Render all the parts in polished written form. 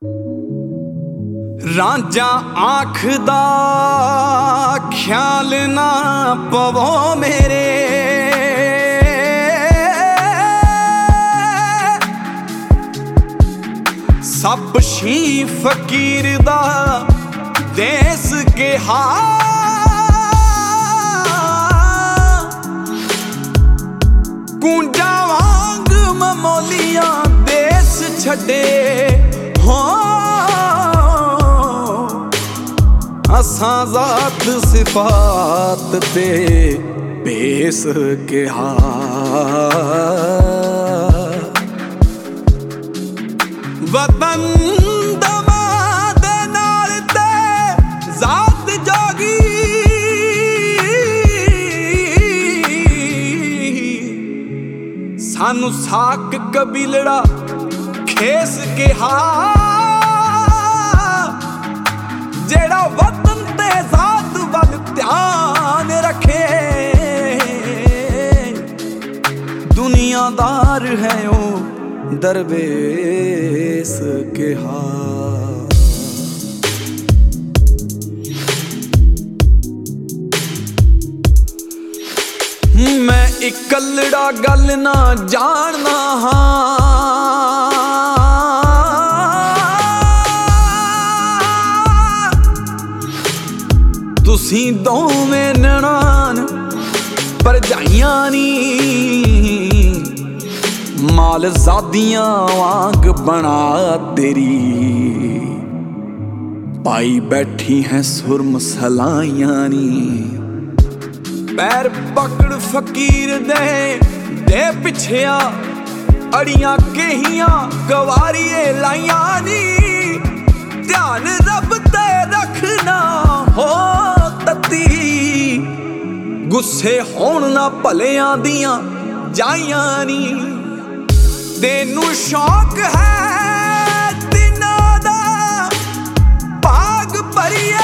ਰਾਂਝਾ ਆਖਦਾ ਖਿਆਲ ਨਾ ਪਵੋ ਮੇਰੇ, ਸਭ ਸ਼ੀ ਫਕੀਰ ਦਾ ਦੇਸ ਕਿਹਾ। ਕੂੰਜਾਂ ਵਾਂਗ ਮਮੋਲੀਆਂ ਦੇਸ ਛੱਡੇ ਹੋ, ਅਸਾਂ ਜ਼ਾਤ ਸਿਫਾਤ ਤੇ ਭੇਸ ਕਿਹਾ। ਵਤਨ ਦਮਾਂ ਦੇ ਨਾਲ ਤੇ ਜ਼ਾਤ ਜਾਗੀ, ਸਾਨੂੰ ਸਾਕ ਕਬੀਲੜਾ ਖੇਸ ਕਿਹਾ। ਜਿਹੜਾ ਵਤਨ ਤੇ ਜ਼ਾਤ ਵੱਲ ਧਿਆਨ ਰੱਖੇ, ਦੁਨੀਆਦਾਰ ਹੈ ਉਹ ਦਰਵੇਸ ਕਿਹਾ। ਮੈਂ ਇਕੱਲੜਾ ਗੱਲ ਨਾ ਜਾਣਦਾ ਹਾਂ, ਤੁਸੀਂ ਦੋਵੇਂ ਨਨਾਣ ਭਰਜਾਈਆਂ ਨੀ, ਮਾਲ ਜ਼ਾਦੀਆਂ ਵਾਂਗ ਬਣਾ ਤੇਰੀ, ਪਾਈ ਬੈਠੀ ਹੈ ਸੁਰਮ ਸਲਾਈਆਂ ਨੀ। ਪੈਰ ਪਕੜ ਫਕੀਰ ਦੇ ਪਿੱਛਿਆ ਅੜੀਆਂ ਕਹੀਆਂ ਗਵਾਰੀਏ ਲਾਈਆਂ ਨੀ। ਧਿਆਨ ਰੱਬ ਤੇ ਰੱਖਣਾ ਹੋ ਤਤੀ, ਗੁੱਸੇ ਹੋਣ ਨਾ ਭਲਿਆਂ ਦੀਆਂ ਜਾਈਆਂ ਨੀ। ਤੈਨੂੰ ਸ਼ੌਕ ਹੈ ਦਿਨਾਂ ਦਾ ਭਾਗ ਭਰੀਏ,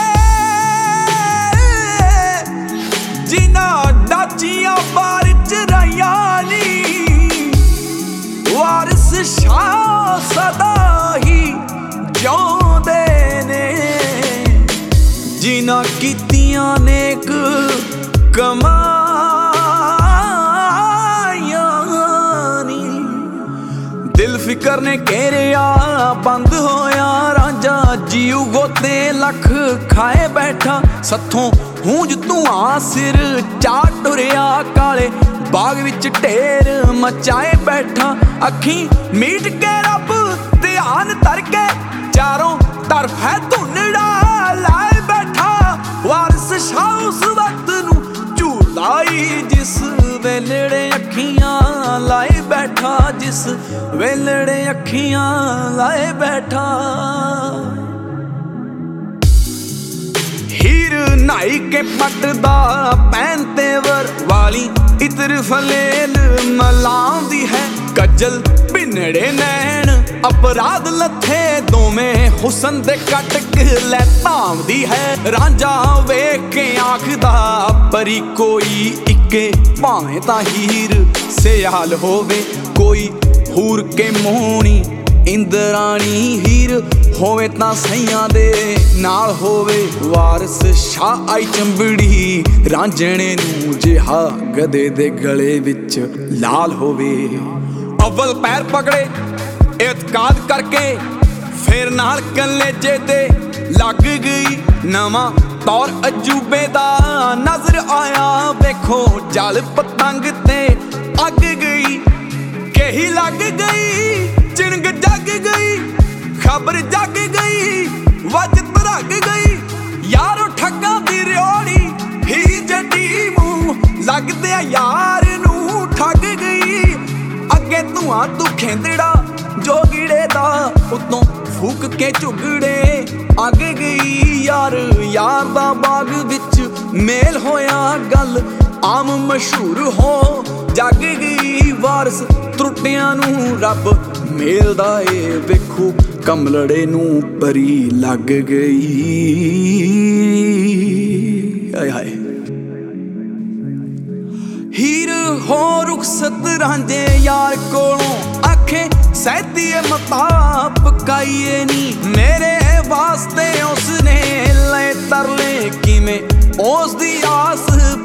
ਜਿਨ੍ਹਾਂ ਡਾਚੀਆਂ ਬਾਰ ਚਰਾਈਆਂ ਨੀ। ਵਾਰਿਸ ਸ਼ਾਹ ਸਦਾ ਹੀ ਜਿਉਂਦੇ ਨੇ, ਜਿਨ੍ਹਾਂ ਕੀਤੀਆਂ ਨੇਕ ਕਮਾਈਆਂ ਨੀ। ਦਿਲ ਫਿਕਰ ਨੇ ਘੇਰਿਆ ਬੰਦ ਹੋਇਆ ਰਾਂਝਾ, ਜੀਉ ਗੋਤੇ ਲੱਖ ਖਾਏ ਬੈਠਾ। ਸੱਥੋਂ ਹੂੰਜ ਧੂਆਂ ਸਿਰ ਚਾ ਟੁਰਿਆ, ਕਾਲੇ ਬਾਗ ਵਿੱਚ ਢੇਰ ਮਚਾਏ ਬੈਠਾ। ਅੱਖੀਂ ਮੀਟ ਕੇ ਰੱਬ ਧਿਆਨ ਧਰ ਕੇ, ਚਾਰੋਂ ਤਰਫ ਹੈ ਧੁੰਨੜਾ ਲਾਏ ਬੈਠਾ। ਵਾਰਿਸ ਸ਼ਾਹ ਉਸ ਵਕਤ ਨੂੰ ਝੂਲਾਈ, ਜਿਸ ਵੇਲੜੇ ਅੱਖੀਆਂ ਲਾਏ ਬੈਠਾ, ਜਿਸ ਵੇਲੜੇ ਅੱਖੀਆਂ ਲਾਏ ਬੈਠਾ। ਹੀਰ ਨਹਾਈ ਕੇ ਪੱਟਦਾ ਪੈਨ ਤੇਵਰ ਵਾਲੀ, ਇਤਰ ਫਲੇਲ ਮਲਾਉਂਦੀ ਹੈ। ਕੱਜਲ ਭਿੰਨੜੇ ਨੈਣ ਅਪਰਾਧ ਲੱਥੇ, ਦੋਵੇਂ ਹੁਸਨ ਦੇ ਕੱਟ ਲੈ ਧਾਮਦੀ ਹੈ। ਰਾਂਝਾ ਵੇਖ ਕੇ ਆਖਦਾ ਪਰੀ ਕੋਈ ਇੱਕੇ, ਭਾਵੇਂ ਤਾਂ ਹੀਰ ਸਿਆਲ ਹੋਵੇ ਕੋਈ ਹੂਰ ਕੇ ਮੋਹਣੀ ਇੰਦਰਾਣੀ। ਹੀਰ ਹੋਵੇ ਤਾਂ ਸਈਆਂ ਦੇ ਨਾਲ ਹੋਵੇ, ਵਾਰਿਸ ਸ਼ਾਹ ਆਈ ਚੰਬੜੀ ਰਾਂਝਣੇ ਨੂੰ ਜਿਹਾ ਗਧੇ ਦੇ ਗਲੇ ਵਿੱਚ ਲਾਲ ਹੋਵੇ। ਅਵਲ ਪੈਰ ਪਕੜੇ ਇਤਕਾਦ ਕਰਕੇ, ਫੇਰ ਨਾਲ ਕਲੇਜੇ ਤੇ ਲੱਗ ਗਈ। ਨਵਾਂ ਤੌਰ ਅਜੂਬੇ ਦਾ ਨਜ਼ਰ ਆਇਆ, ਵੇਖੋ ਜਲ ਪਤੰਗ ਤੇ ਅੱਗ ਗਈ। ਕਹੀ ਲੱਗ ਗਈ ਚਿਣਗ ਜਗ ਗਈ, ਖਬਰ ਜਗ ਗਈ ਵੱਜ ਧਰਗ ਗਈ। ਯਾਰੋ ਠੱਗਾਂ ਦੀ ਰਿਓੜੀ ਹੀ ਜੱਟੀ ਮੂੰਹ ਲੱਗਦੇ ਆ ਯਾਰ ਨੂੰ ਠੱਗ ਗਈ। ਅੱਗੇ ਧੂਆਂ ਤੂੰ ਖੇਂਦੜਾ ਜੋਗੀੜੇ ਦਾ, ਉਤੋਂ ਫੂਕ ਕੇ ਝੁਗੜੇ ਅੱਗ ਗਈ। ਯਾਰ ਯਾਰ ਦਾ ਬਾਗ ਵਿੱਚ ਮੇਲ ਹੋਇਆ, ਗੱਲ ਆਮ ਮਸ਼ਹੂਰ ਹੋ ਜਗ ਗਈ। ਵਾਰਿਸ ਤਰੁੱਟਿਆਂ ਨੂੰ ਰੱਬ ਮੇਲਦਾ ਏ, ਵੇਖੋ ਕਮਲੜੇ ਨੂੰ ਪਰੀ ਲੱਗ ਗਈ। ਆਏ ਹਾਏ। हीर हो रुखसत रांझे यार कोलों आखे सैतीए मताप काइए नी मेरे वास्ते उसने ले तरले किमें उस दी आस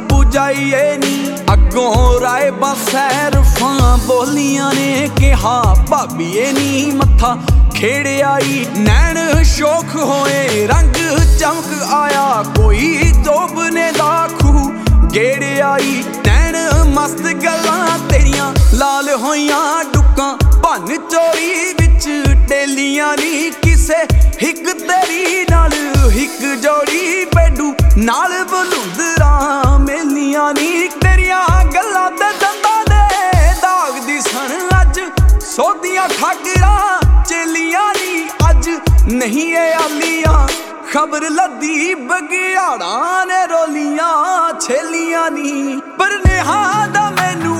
पुजाइए नी अगों राय बसैर फां बोलियां ने कहा भाबीए नी मत्था खेड़े आई नैन शोख होए रंग चमक आया कोई जोबने दाखू गेड़े आई नैन मस्त गल्लां तेरियां लाल होइयां डुक्कां भन चोरी विच टेलियां नी किसे हिक तेरी नाल हिक जोड़ी पेडू नाल बलूंदरा मेलियां नी तेरियां गल्लां ते दंदां दे दाग दी सन अज सोदियां ठाकरां चेलियां नी अज नहीं ए आलियां खबर लदी बगियाड़ा ने रोलियां छेलियां नी पर नेहा दा मैनू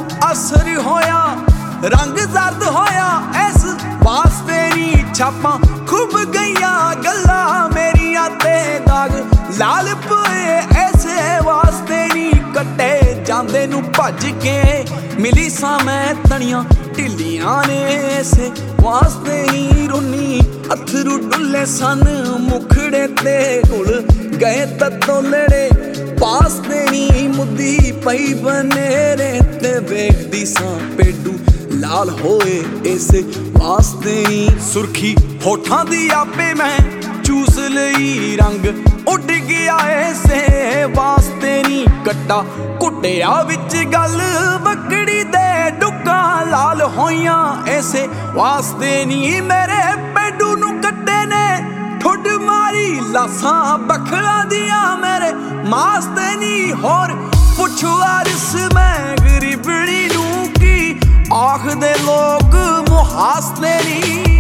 असर होया रंग जर्द होया इस वास्ते नी छापां खूब गईयां गल्लां मेरियां ते दाग लाल पे ऐसे वास्ते नी कट्टे जांदे नू भज के मिली सा मैं तनियां ढिलियां ने ऐसे वास्ते ही रुनी अथरू डुले सन मुखड़े ते घुल गए तत्तों लड़े पास तेरी मुद्दी पई बनेरे ते वेखदी सा पेडू लाल होए ऐसे वास्ते ही सुर्खी होठां दी आपे मैं चूस लई रंग उड़ गया ऐसे वास्ते नी कट्टा कुटिया विच गल बकड़ी दे डुक्का लाल होइयां ऐसे वास्ते नी मेरे पेडू नू कट्टे ने ठुड मारी लासां बखड़ा दिया मेरे मास्ते नी होर पुछ वारिस मैं गरीबड़ी नू की आख दे लोग मुहासते नी।